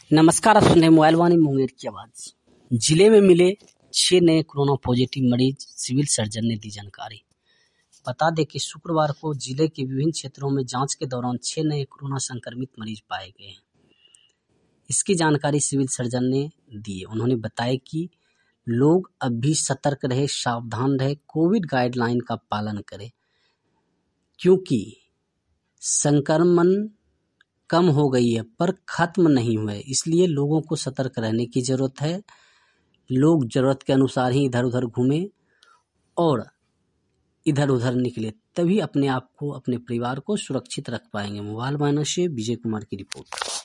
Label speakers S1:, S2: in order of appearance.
S1: नमस्कार, आप सुन रहे हैं मोबाइल वाणी मुंगेर की आवाज। जिले में मिले 6 नए कोरोना पॉजिटिव मरीज, सिविल सर्जन ने दी जानकारी। बता दें कि शुक्रवार को जिले के विभिन्न क्षेत्रों में जांच के दौरान 6 नए कोरोना संक्रमित मरीज पाए गए हैं। इसकी जानकारी सिविल सर्जन ने दी। उन्होंने बताया कि लोग अब भी सतर्क रहे, सावधान रहे, कोविड गाइडलाइन का पालन करें, क्योंकि संक्रमण कम हो गई है पर खत्म नहीं हुआ है। इसलिए लोगों को सतर्क रहने की जरूरत है। लोग जरूरत के अनुसार ही इधर उधर घूमें और इधर उधर निकले, तभी अपने आप को, अपने परिवार को सुरक्षित रख पाएंगे। मोबाइल वाणी से विजय कुमार की रिपोर्ट।